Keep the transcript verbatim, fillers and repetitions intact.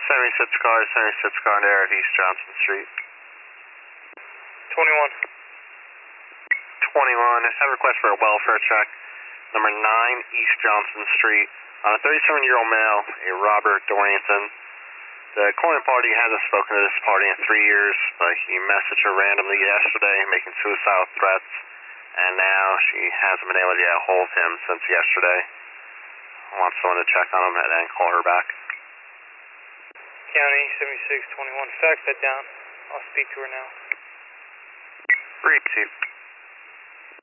seventy-six car, seventy-six car in the air at East Johnson Street. twenty-one. twenty-one, I have a request for a welfare check. Number nine East Johnson Street. On a thirty-seven-year-old male, a Robert Dorrington. The calling party hasn't spoken to this party in three years, but he messaged her randomly yesterday making suicidal threats, and now she hasn't been able to get a hold of him since yesterday. I want someone to check on him and then call her back. County seventy-six twenty-one, fax that down. I'll speak to her now. Read, Chief.